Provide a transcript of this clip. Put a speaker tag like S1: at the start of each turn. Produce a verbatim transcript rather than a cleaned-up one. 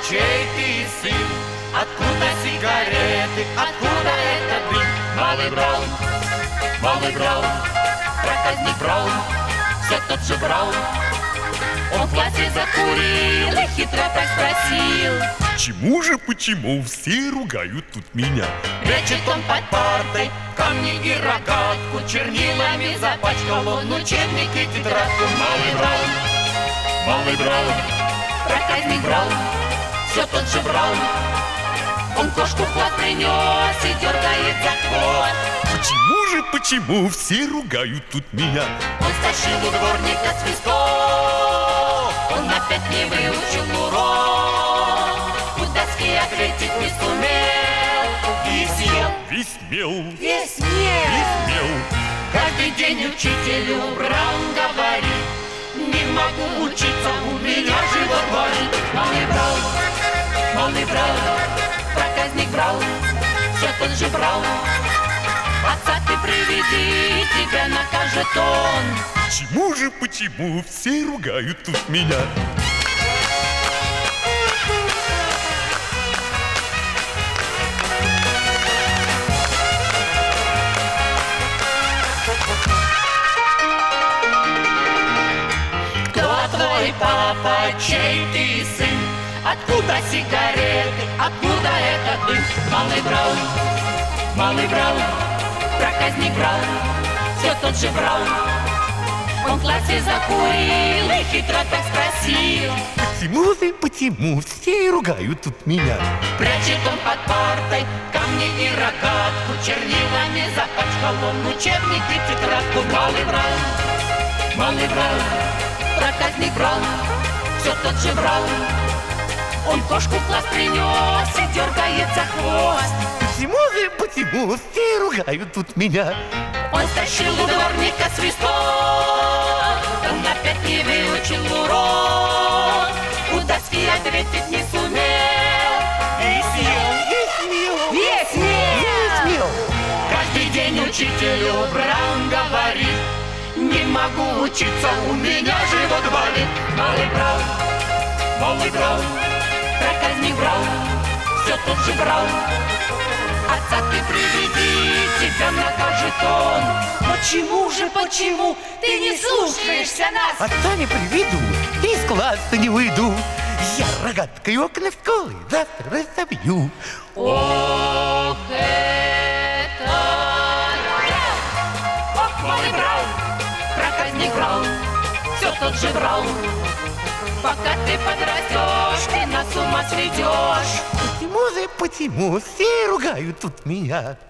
S1: чей ты сын? Откуда сигареты, откуда этот дым? Малый Браун, малый Браун, проказник Браун, все тот же Браун. Он в классе закурил и хитро так спросил:
S2: почему же, почему все ругают тут меня?
S1: Прячет он под партой камни и рогатку, чернилами запачкал он учебник и тетрадку. Малый Браун, малый Браун, проказник Браун, все тот же Браун. Он кошку в класс принес и дергает за хвост.
S2: Почему же, почему все ругают тут меня?
S1: Он стащил у дворника свисток, он опять не выучил урок, у доски ответить не сумел и съел
S2: Весь мел,
S1: весь мел.
S2: весь мел.
S1: Каждый день учителю Браун говорит: не могу учиться, у меня живот болит. Малый Браун, малый Браун, проказник Браун, все тот же Браун. Отца ты приведи, тебя накажет он.
S2: Почему же, почему все ругают тут меня?
S1: Кто твой папа, чей ты сын? Откуда сигареты, откуда этот дым? Малый Браун, малый Браун, проказник Браун, все тот же Браун. Он в классе закурил и хитро так спросил:
S2: Почему же, почему все ругают тут меня?
S1: прячет он под партой камни и рогатку, чернилами запачкал он учебник и тетрадку. Малый Браун, малый Браун, проказник Браун, все тот же Браун. Он кошку в класс принес и дергает за хвост.
S2: Почему же, почему все ругают тут меня?
S1: Он стащил у дворника свисток, он опять не выучил урок, у доски ответить не сумел и съел
S2: Весь мел,
S1: весь мел.
S2: весь мел.
S1: Каждый день учителю Браун говорит: не могу учиться, у меня живот болит. Малый Браун, малый Браун, проказник Браун, все тот же Браун. Отца ты приведи, тебя накажет он. Почему же, почему ты не слушаешься нас?
S2: Отца не приведу, из класса не выйду. Я рогаткой окна школы завтра разобью.
S1: Ох, это Ох, малый Браун, проказник Браун, все тот же Браун. Пока ты подрастешь, ты нас с ума сведешь.
S2: Почему же, почему все ругают тут меня?